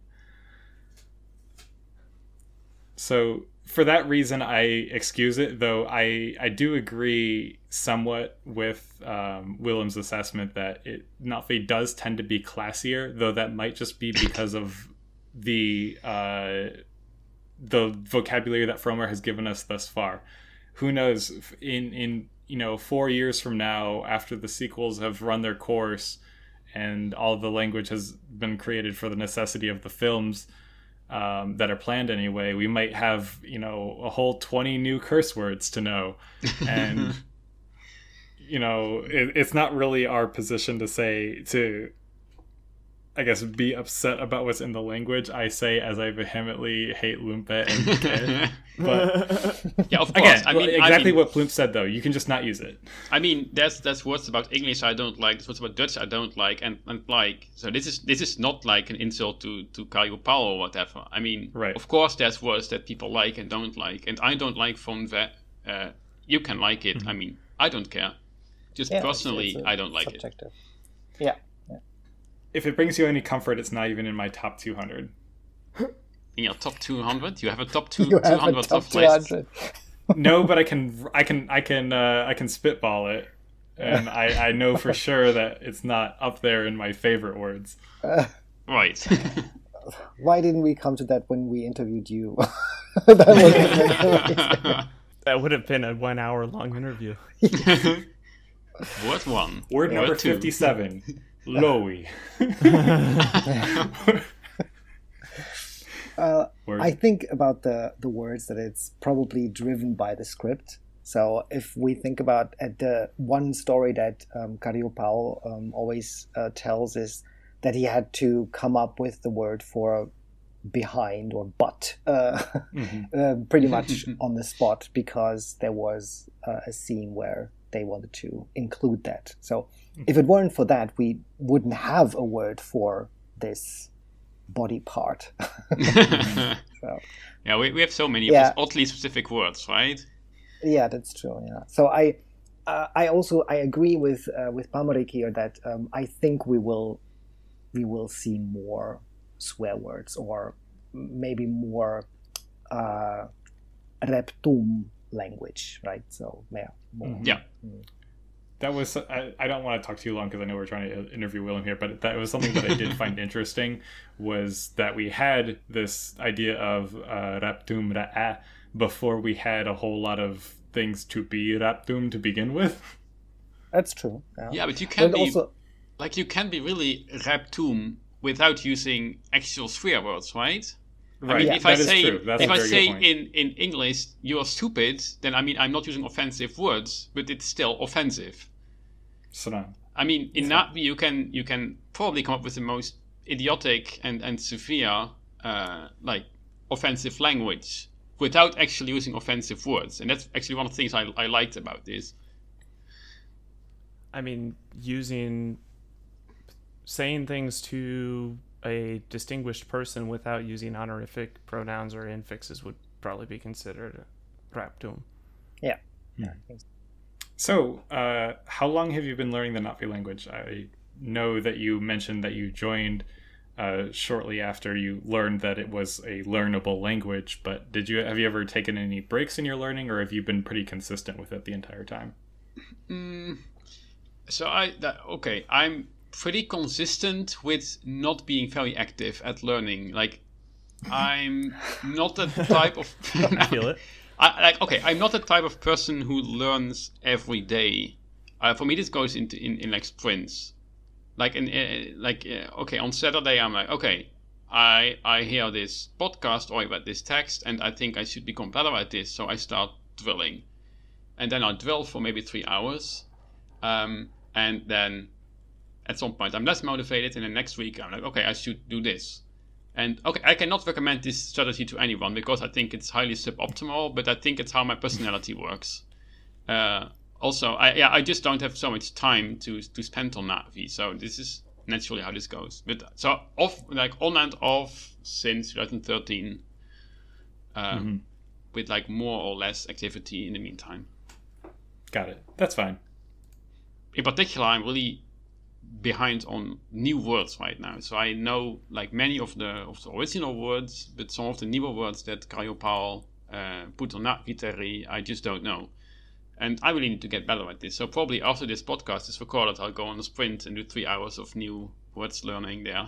So for that reason, I excuse it, though I, I do agree somewhat with um, Willem's assessment that it Na'vi does tend to be classier, though that might just be because of the uh, the vocabulary that Frommer has given us thus far. Who knows, in, in you know four years from now, after the sequels have run their course and all of the language has been created for the necessity of the films, Um, that are planned anyway, we might have, you know, a whole twenty new curse words to know. And, you know, it, it's not really our position to say, to, I guess, be upset about what's in the language. I say as I vehemently hate Lumpe and Ke. But, yeah, of course. Again, I mean, exactly I mean, what Plump said, though. You can just not use it. I mean, there's there's words about English I don't like, there's words about Dutch I don't like, and, and like, so this is this is not like an insult to, to Caio Paulo or whatever. I mean, right. Of course there's words that people like and don't like, and I don't like Vonve. Uh, you can like it. Mm-hmm. I mean, I don't care. Just yeah, personally, it's, it's I don't like subjective. it. Yeah. yeah. If it brings you any comfort, it's not even in my top two hundred. In your top two hundred, you have a top two You have a two hundred top of two lists. hundred. No, but I can, I can, I can, uh, I can spitball it, and I, I know for sure that it's not up there in my favorite words. Uh, Right. why didn't we come to that when we interviewed you? That was- That would have been a one hour long interview. Word one. Word number two. fifty-seven, Lowy. Uh, Word. I think about the the words that it's probably driven by the script. So if we think about at the one story that um, Cario Paul um, always uh, tells is that he had to come up with the word for behind or butt uh, Mhm. uh, pretty much on the spot because there was uh, a scene where they wanted to include that. So if it weren't for that, we wouldn't have a word for this body part. So, Yeah, we, we have so many Yeah. of these oddly specific words, right? yeah, that's true. Yeah. So I, uh, I also I agree with uh, with Pamarik here that um, I think we will, we will see more swear words or maybe more uh, reptum language, right? So yeah, more. Yeah. That was, I, I don't want to talk too long because I know we're trying to interview Willem here, but that was something that I did find interesting was that we had this idea of uh, raptum ra'a before we had a whole lot of things to be raptum to begin with. That's true. Yeah, Yeah, but you can But be also, like you can be really raptum without using actual swear words, right? I mean, Yeah, if I that is say true. That's if a I very say good point. in, in English you're stupid, then I mean I'm not using offensive words, but it's still offensive. So no. I mean, in Navi you can you can probably come up with the most idiotic and and severe uh, like offensive language without actually using offensive words, and that's actually one of the things I, I liked about this. I mean, using saying things to a distinguished person without using honorific pronouns or infixes would probably be considered raptum. yeah. So, uh, how long have you been learning the Navi language? I know that you mentioned that you joined uh, shortly after you learned that it was a learnable language, but did you have you ever taken any breaks in your learning, or have you been pretty consistent with it the entire time? Mm, so I that, okay, I'm pretty consistent with not being very active at learning. Like, I'm not the type of I feel it. I, like okay, I'm not the type of person who learns every day. Uh, for me, this goes into in, in like sprints. Like in uh, like uh, okay, on Saturday I'm like okay, I I hear this podcast or I read this text and I think I should become better at this, so I start drilling, and then I drill for maybe three hours, um, and then at some point I'm less motivated, and then next week I'm like okay, I should do this. And okay, I cannot recommend this strategy to anyone because I think it's highly suboptimal, but I think it's how my personality works. Uh, also, I yeah, I just don't have so much time to to spend on Navi, so this is naturally how this goes. But so off, like on and off since twenty thirteen, um, Mm-hmm. with like more or less activity in the meantime. Got it. That's fine. In particular, I'm really behind on new words right now. So I know like many of the of the original words, but some of the newer words that Cario Paul uh, put on Navi, I just don't know. And I really need to get better at this. So probably after this podcast is recorded, I'll go on a sprint and do three hours of new words learning there.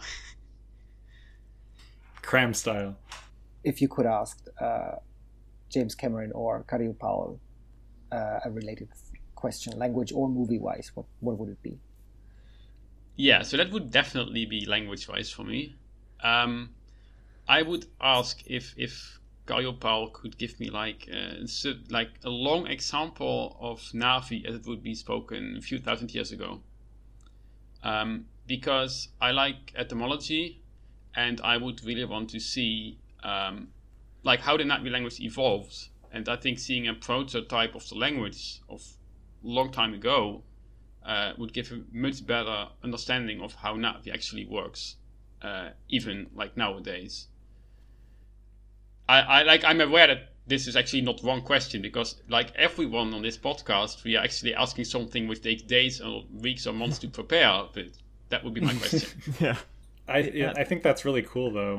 Cram style. If you could ask uh, James Cameron or Cario Paul uh, a related question, language or movie-wise, what what would it be? Yeah, so that would definitely be language-wise for me. Um, I would ask if if Cario Paul could give me like uh, so, like a long example of Navi as it would be spoken a few thousand years ago. Um, because I like etymology, and I would really want to see um, like how the Navi language evolved. And I think seeing a prototype of the language of a long time ago uh, would give a much better understanding of how Navi actually works, uh, even like nowadays. I, I like I'm aware that this is actually not one question, because like everyone on this podcast, we are actually asking something which takes days or weeks or months to prepare. But that would be my question. Yeah. I yeah, I think that's really cool though.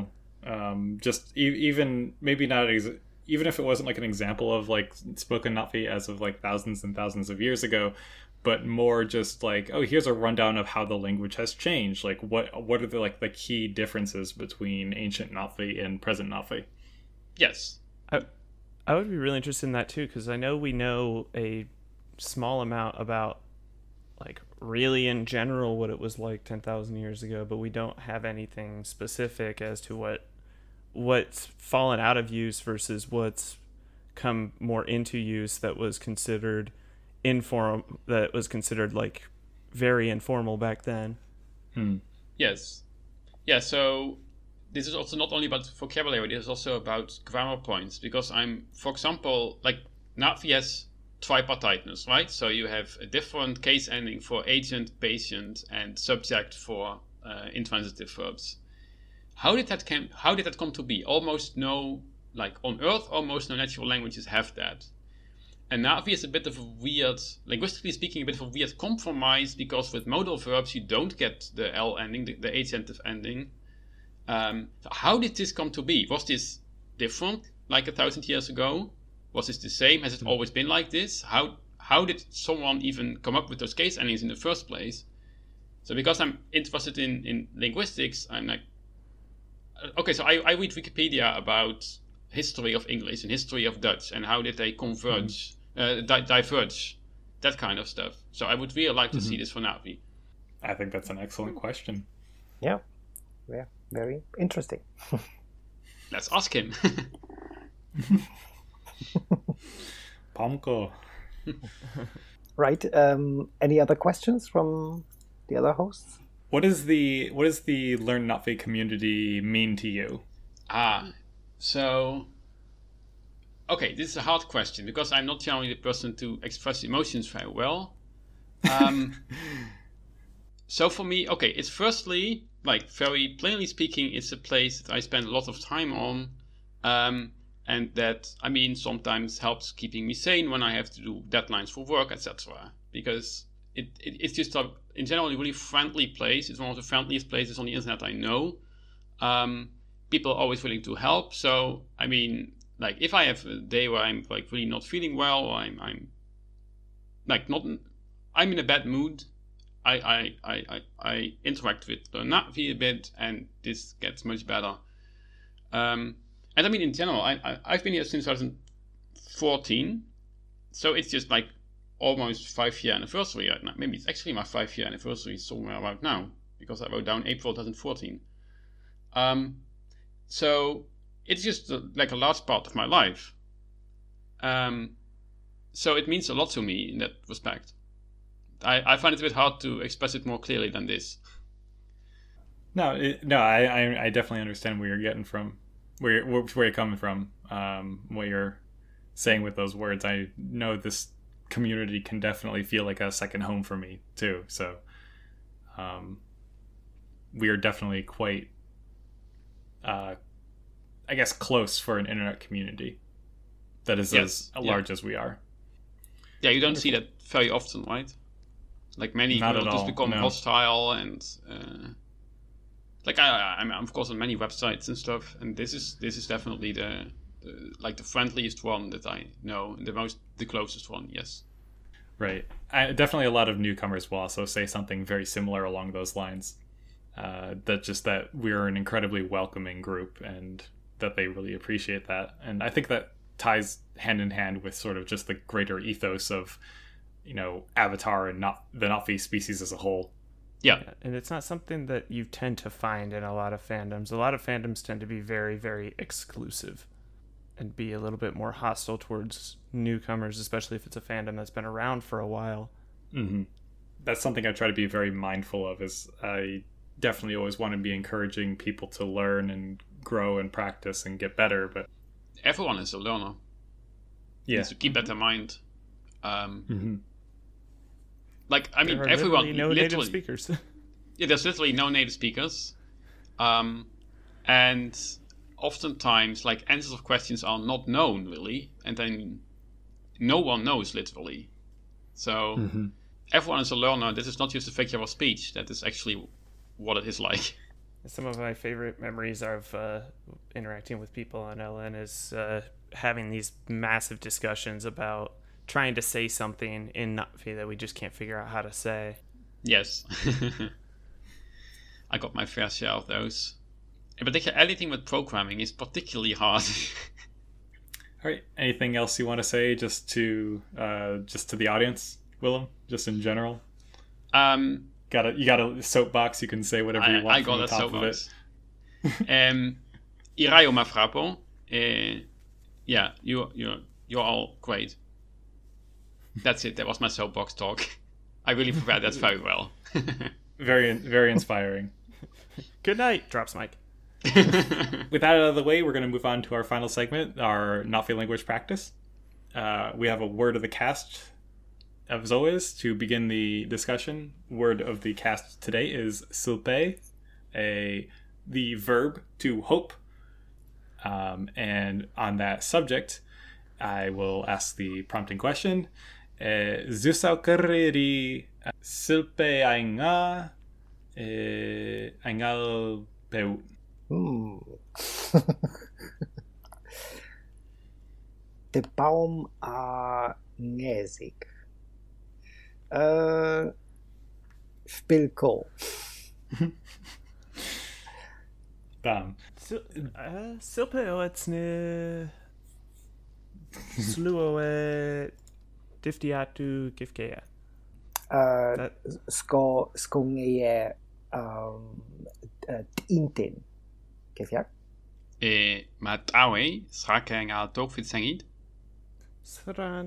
Um, just e- even maybe not ex- even if it wasn't like an example of like spoken Na'vi as of like thousands and thousands of years ago, but more just like, oh, here's a rundown of how the language has changed. Like what what are the like the key differences between ancient Na'vi and present Na'vi? Yes. I, I would be really interested in that too, because I know we know a small amount about like really in general what it was like ten thousand years ago, but we don't have anything specific as to what what's fallen out of use versus what's come more into use that was considered informal, that was considered like very informal back then. Hmm. Yes. Yeah, so this is also not only about vocabulary, this is also about grammar points, because I'm, for example, like Na'vi has tripartiteness, right? So you have a different case ending for agent, patient, and subject for uh, intransitive verbs. How did that come? How did that come to be? Almost no, like on Earth, almost no natural languages have that. And Na'vi is a bit of a weird, linguistically speaking, a bit of a weird compromise, because with modal verbs you don't get the L ending, the, the agentive ending. Um, so how did this come to be? Was this different, like a thousand years ago? Was this the same? Has it always been like this? How how did someone even come up with those case endings in the first place? So because I'm interested in, in linguistics, I'm like, okay, so I, I read Wikipedia about history of English and history of Dutch and how did they converge, mm-hmm. uh, di- diverge, that kind of stuff. So I would really like to mm-hmm. see this for Na'vi. I think that's an excellent question. Yeah, yeah, very interesting. Let's ask him. Pamko. Right. Um, any other questions from the other hosts? What is the what does the Learn Na'vi community mean to you? Ah, so okay, this is a hard question because I'm not generally the person to express emotions very well. Um, so for me, okay, it's firstly, like very plainly speaking, it's a place that I spend a lot of time on. Um, And that, I mean, sometimes helps keeping me sane when I have to do deadlines for work, et cetera. Because it, it it's just a, in general, a really friendly place. It's one of the friendliest places on the internet I know. Um, people are always willing to help. So, I mean, like if I have a day where I'm like really not feeling well, or I'm, I'm like not, I'm in a bad mood, I I I I, I interact with the Na'vi a bit, and this gets much better. Um. And I mean, in general, I, I, I've been here since two thousand fourteen, so it's just like almost five-year anniversary right now. Maybe it's actually my five-year anniversary somewhere around now, because I wrote down April twenty fourteen. Um, so it's just uh, like a large part of my life. Um, so it means a lot to me in that respect. I, I find it a bit hard to express it more clearly than this. No, it, no, I, I I definitely understand where you're getting from. Where you're, where you're coming from, um, what you're saying with those words. I know this community can definitely feel like a second home for me too. So, um, we are definitely quite, uh, I guess, close for an internet community that is yes. as yeah. large as we are. Yeah, you don't see that very often, right? Like many Not people at just all, become no. hostile and. Uh, Like I, I'm of course on many websites and stuff, and this is this is definitely the, the like the friendliest one that I know, the most the closest one. Yes. Right. I, definitely a lot of newcomers will also say something very similar along those lines. Uh, that just that we're an incredibly welcoming group, and that they really appreciate that. And I think that ties hand in hand with sort of just the greater ethos of, you know, Avatar and not the Na'vi species as a whole. Yeah. And it's not something that you tend to find in a lot of fandoms. A lot of fandoms tend to be very, very exclusive and be a little bit more hostile towards newcomers, especially if it's a fandom that's been around for a while. Mm-hmm. That's something I try to be very mindful of, is I definitely always want to be encouraging people to learn and grow and practice and get better. But everyone is a learner. Yeah. So keep that in mind. Um, mm-hmm. Like, I mean, there are everyone... literally no literally, native speakers. Yeah, there's literally no native speakers. Um, and oftentimes, like, answers of questions are not known, really. And then no one knows, literally. So mm-hmm. everyone is a learner. This is not just a figure of speech. That is actually what it is like. Some of my favorite memories of uh, interacting with people on L N is uh, having these massive discussions about trying to say something in Na'vi that we just can't figure out how to say. Yes. I got my fair share of those. In particular, anything with programming is particularly hard. All right. Anything else you want to say just to uh, just to the audience, Willem? Just in general? Um, got a you got a soapbox. You can say whatever you I, want I from got the a top soapbox. of it. um, Irayo Mafrapo. Uh, yeah, you you you're all great. That's it. That was my soapbox talk. I really prepared that very well. Very very inspiring. Good night. Drops mic. With that out of the way, we're going to move on to our final segment, our Na'vi language practice. Uh, we have a word of the cast, as always, to begin the discussion. Word of the cast today is silpe, a the verb to hope. Um, and on that subject, I will ask the prompting question. Zusau kariri silpe ainga aingal peu. Hmm. De Baum a Nesig. Uh, Spilko. Bam. Silpe oetsne sluo diftiatu gifkea. Uh, Sko Skongeye um Intin. Kefjak? E Matawe, Srake al Tokfit Sangit. Sran.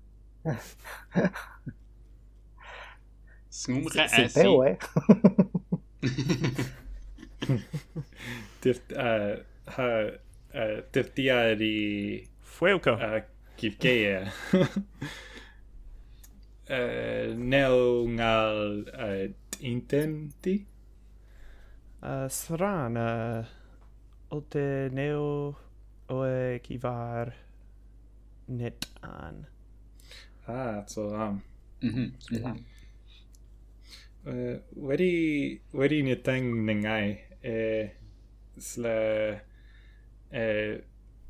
Sngumre Asi. Silpewe. Dift, uh, ha, uh, diftiari Fuego. uh, kifkea. uh, nel ngal uh, intenti. Uh, Sran. Uh, Olte neo oe kivar net an. Ah, so um. Mhm, mhm. Uh, wedi wedi ni tang nangai eh sla eh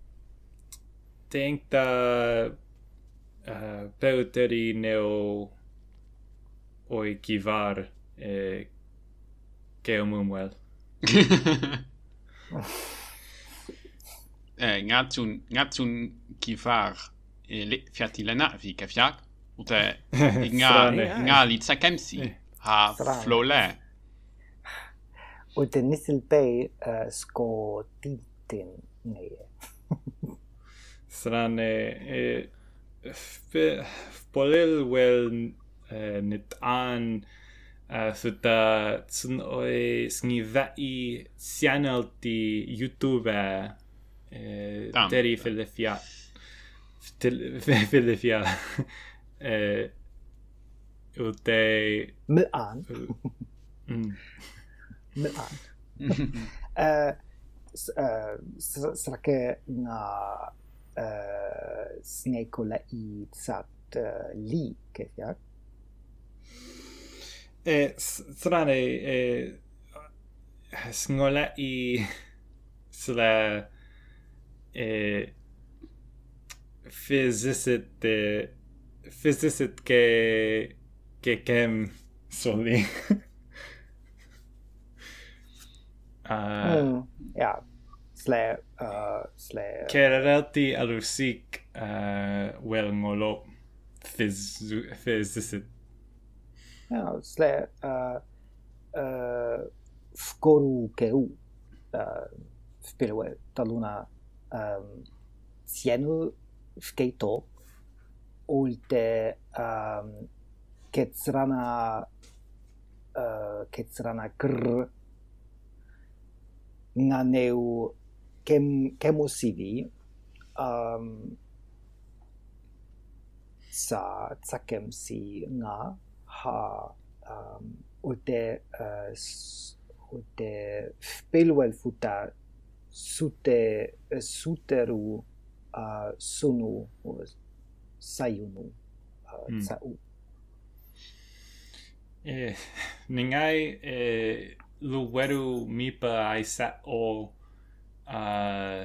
think the uh peuteri neo oi kivar eh keomumwel. Ngatsun Ngatsun Kivar Fiati Lenavi Kafiak. Ute Nga Strane. Nga Litsakemsi. Ha Strane. Flole. Och det Nisselpej uh, Sko Tintin. Nej. Strane eh fe- polel wel eh, nit an uh, suta tsun oi snivai sianalti YouTube eh Damn. deri Philadelphia Philadelphia eh ute Muan. mm, Muan. Uh, Srake nga uh, Snekola i tsat uh, li Kefjak. eh strane eh sngola i sla eh physicist eh, physicist ke ke kem soli. Ah, Mm. Ja. Slä uh, slä Kerelti alusik uh, wel ngolo phys- physicist. ja, slä uh, uh, Fkoru keu uh, Spilwe taluna um, Sienu Fkeito Ulte um, Ketsrana uh, Ketsrana Grr Nganeu Kem Kemusivi um, Sa Tsakem si nga ha um, Ulte uh, s- Ulte Spilwel futa Sute Suteru uh, Sunu Sayunu uh, Mm. Tsau. Eh, ningai eh, luweru mipa ai sa o uh,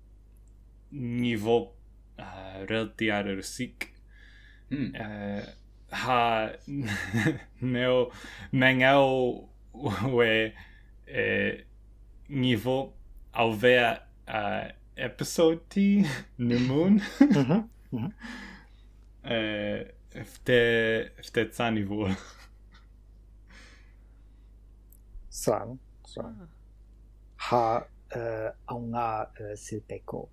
nivo uh, relti ar rusik. Hmm. Uh, ha neo mengao we eh, nivo alvea uh, episode ti numun. Mhm. Mhm. uh, Fte fte tsani vol. Sran. Sran. Ha uh, aunga uh, silpeko.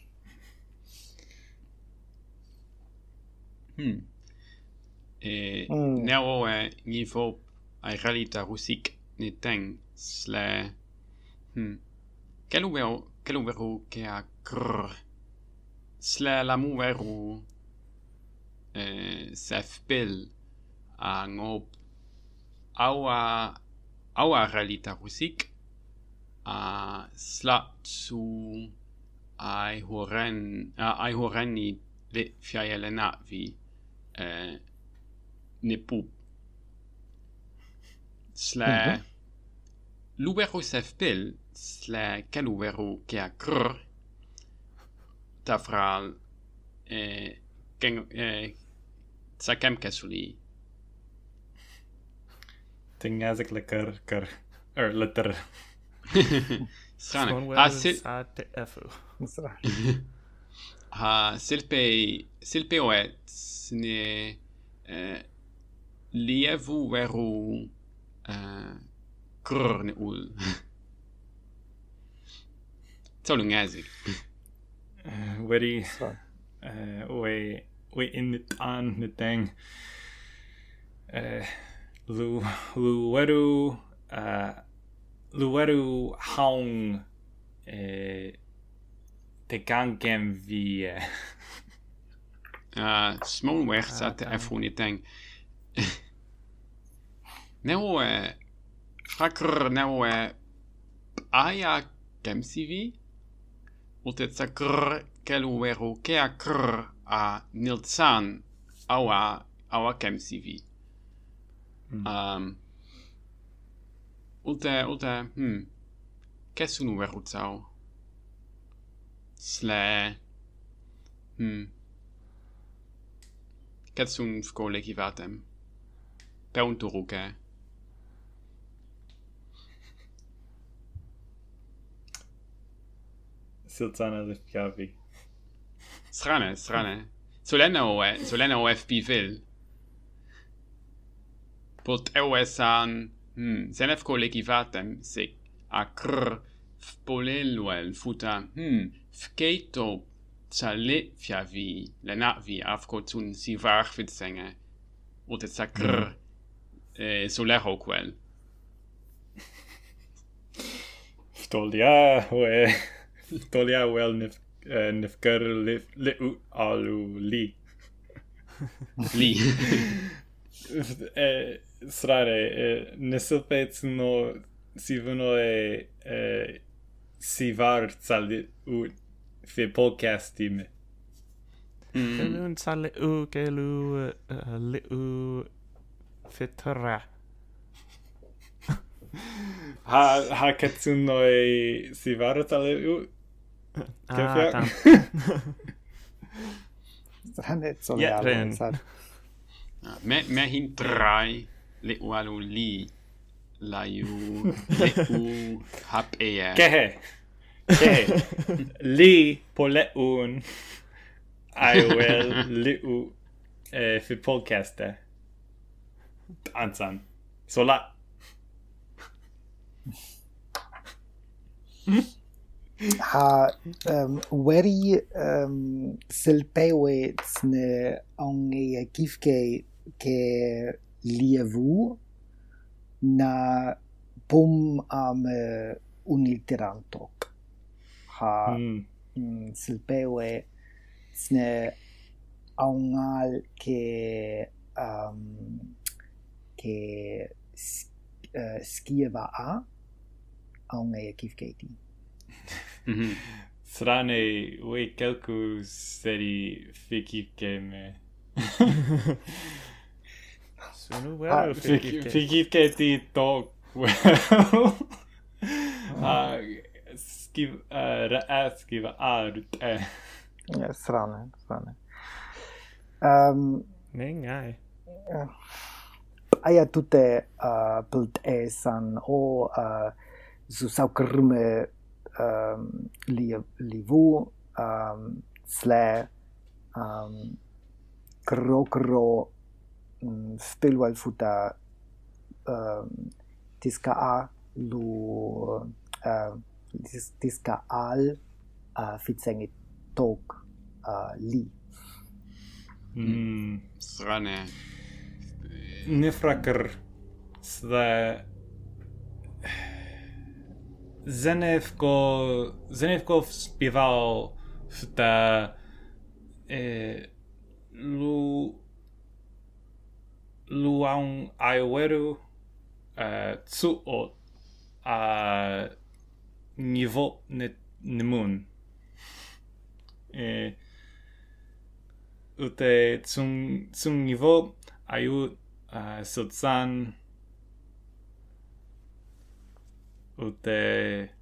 Hmm. E Mm. neo e niveau ai realita rusik ne teng sle hmm. Kelu veru kelu veru ke a krr sle la mu veru e sef bil a ngop aua aua realita rusik a sla su ai horen ai horeni le fiaelena vi eh, ne poep. Sle Mhm. luweru sef pil, sle keluweru kea krr, tafral eh, ken, eh, sa kem kesuli. Tingazik lekker ker er letter. Strane. Gewoon Ha, wel sil, sa te efu. Sran. ha silpe silpe oet ne eh, lievu weru eh, krr ne ul. Tolungazik. Uh, Wedi Sran. uh, we we in it on the thing. Uh, lu luweru uh, luweru haung uh, te gangem vi uh, Uh, small weg Ah, zat de dan. F niet denk. Nou, eh, frakker, nou, eh, aya kem C V. Moet het zakker, kelu weru, kea krr, a niltsan, awa, awa kem C V. Hmm. Um, ulte, ulte, hmm, kesunu weru tsau. Sle, hmm. Ketsun skole kivatem. Peun turuke. siltsana lifjavi. Strane, strane. Solena o e, solena o F P vil. Pot ewesan, hmm, zenef kole kivatem, se a krr, fpoleluel, futa, hmm, fkeito, tsale fiavi, lenavi, afkotsun si var vitsenge. Ot et sa krr, eh, solero kwel. Stolja we stolja wel nif uh, nifker lif li ut alu li. Li. Eh, Srare, eh, nesilpets no si vuno e eh, si var tsali ut fi podcasti me. Hmm. Kelun sa le u, kelu uh, le u fitra. Ha ha katsuno e si var tsali ut. Ah, tam. Sran et så Ja, jævlig. ren. Sran. Ja, me, me hin trai le ualu li la ju le u hap e Kehe. Kehe. Li pole un. I will li u eh, fi podcaste. Ansan. Sola. Ha um, weri um, silpewe tsne onge kifke ke lievu na bum am uh, unliterantok. Ha Mm. mm, silpewe tsne aungal ke um, ke sk- uh, skieva a onge kifke ti. Mhm. Strane, we kelku seri fiki ke me. Sunu Ah, weru Fiki fikite. fiki ke ti to well, uh, skiv, uh, ra'a skiva art, uh, Ja, strane, strane. Um, Ningai. Aia tutte uh, pult e san o uh, su sau krme um, li li vu um, sle um, kro kro um, spilwal futa um, tiska a lu uh, tis, tiska al uh, fitsengi tok uh, li. mm, Strane. Nifraker sve Zenevko Zenevko zpíval v té eh, Lu Luang Aiweru eh, Tsu o a Nivo Nemun eh, Ute Tsung Tsung Nivo Ayu Uh, Sotsan Ute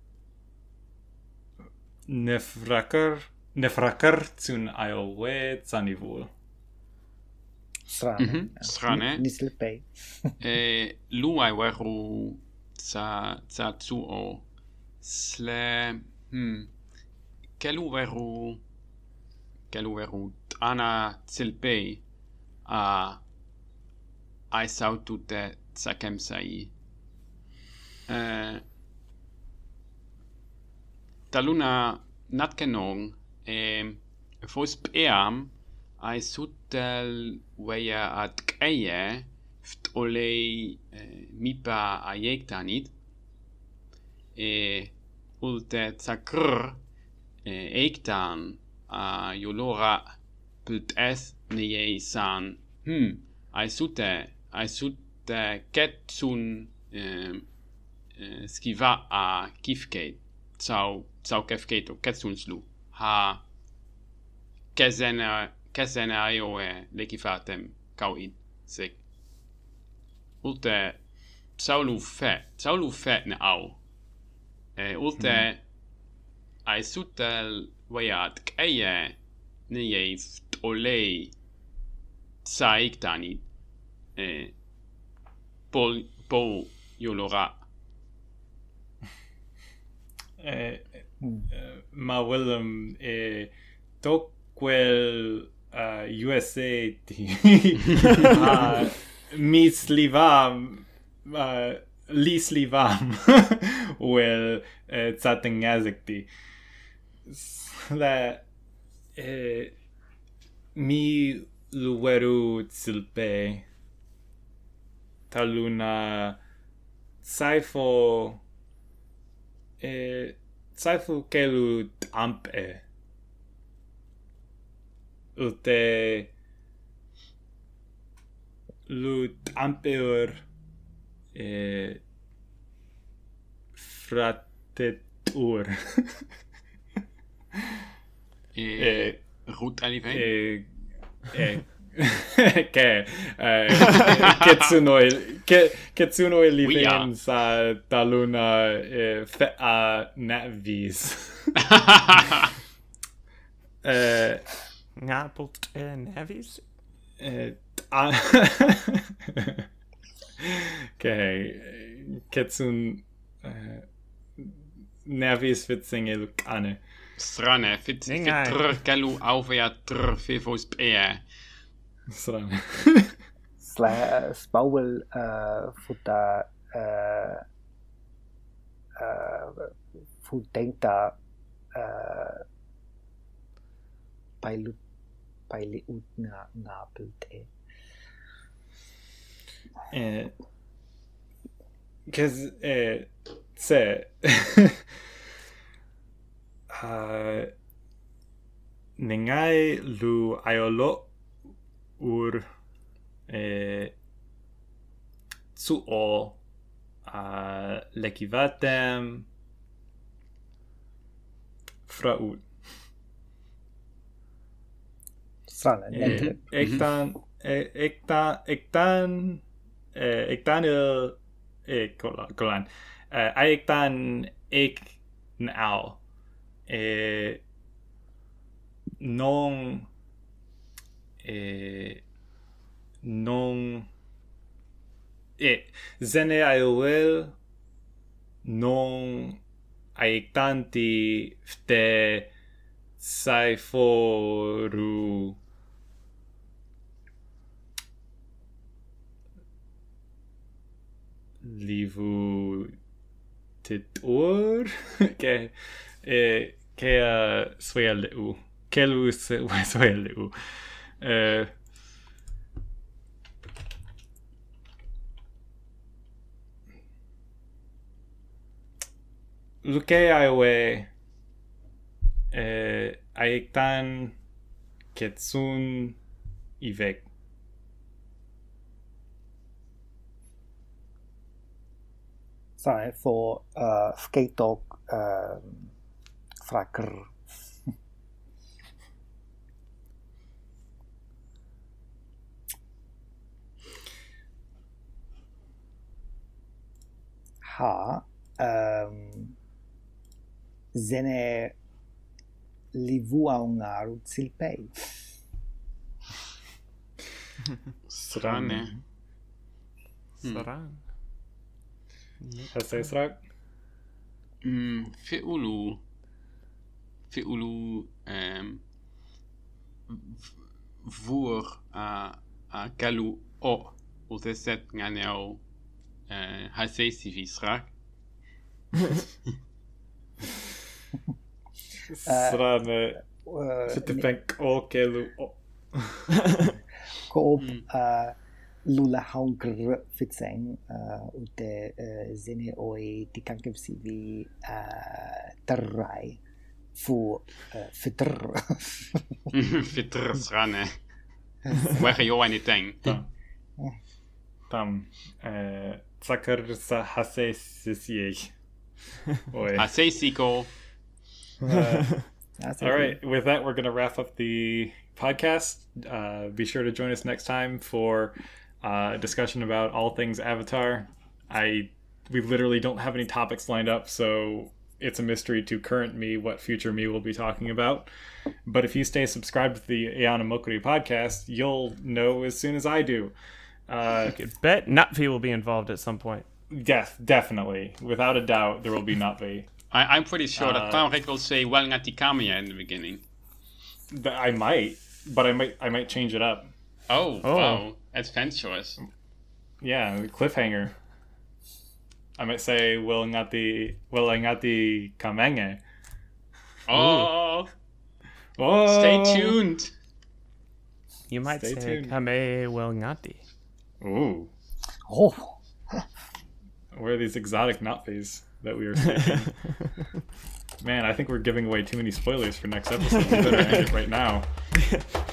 Nefrakar Nefrakar Tsun Iowe Tsanivul. Strane. Mhm, strane. Nislepei. E luai weru tsa tsa tsuo sle hmm kelu weru kelu weru ana tsilpei a ai sautu te tsakemsai eh taluna natkenong e fos peam ai sutel weya at keye ftolei mipa ayektanit e ulte tsakr ektan a yolora pult es niei san hm ai sute ai sute ketsun skiva a kifkeit tsau tsau kefkeito ketsunslu ha kezena kezena aioe lekifatem kauid sek ulte saulu fe saulu fe ne au e ulte hmm. ai sutel wayat keye ne yeft olei saiktani e pol po yolora eh, eh, ma Willem eh, toquel uh, U S A ti uh, mi slivam uh, li slivam wel uh, tsatengasekti la eh, mi luweru tsilpe taluna saifo eh, saifo kelu ampe ute lut ampeor eh, fratetur e eh, rut alive eh, eh, che eh, ketsunoi ke ketsunoi liven sa taluna eh, fe a navis eh Ngapelt en Navis. eh okay ketsun eh, navis vitsinge lukane strane fit Ningai. fit kelu aufea tr fifos pe strane Sla spauwel uh, futa uh, uh, futenta uh, pailut paili ut na na pulte. eh cuz eh se uh, ningai lu aiolo ur eh tsuo uh, lekivatem fraud Strane. eh, ektan eh, ektan ektan eh, ektan il eh, kolan. Aik tan ik now. Eh, non eh, non eh, zene aiwel non aik tanti fte saiforu livu titur ke eh, ke uh, swelu kelu swelu uh, luke aiwe eh, aiktan ketsun ivek Sorry for uh, Skatok uh, Fracker. Ha um, Zene livu aungaru silpei. Strane. Saran. Hasay srak. Mm, Fe'ulu. Fe'ulu um, voor a a galu o o te set nganeo uh, hasay si srak. Srane Uh, Fittepenk o kelu o. Koop Mm. uh, lula haungr fitseng uh, ute uh, zene oi tikankev sivi uh, terrai fu uh, fitr. Fitr strane. Wege yo anything. Tam. Tam. Eh, Tsakar sa hasay sisiye. Oi. Hasay siko. Uh, That's All okay. right. With that, we're going to wrap up the podcast. Uh, be sure to join us next time for uh, a discussion about all things Avatar. I we literally don't have any topics lined up, so it's a mystery to current me what future me will be talking about. But if you stay subscribed to the Ayana Mokuri podcast, you'll know as soon as I do. Uh, I could bet Nutvi will be involved at some point. yes, definitely, without a doubt, there will be Na'vi. I, I'm pretty sure Uh, that Tom Rick will say well ngati Kamiya in the beginning. Th- I might, but I might I might change it up. Oh, Oh. wow. That's fan choice. Yeah, cliffhanger. I might say will ngati will ngati kamenge. Oh, Oh, stay tuned. You might Stay say tuned. Kame Welngati. Ooh, Oh, where are these exotic Na'vis that we are speaking? Man, I think we're giving away too many spoilers for next episode. We better end it right now.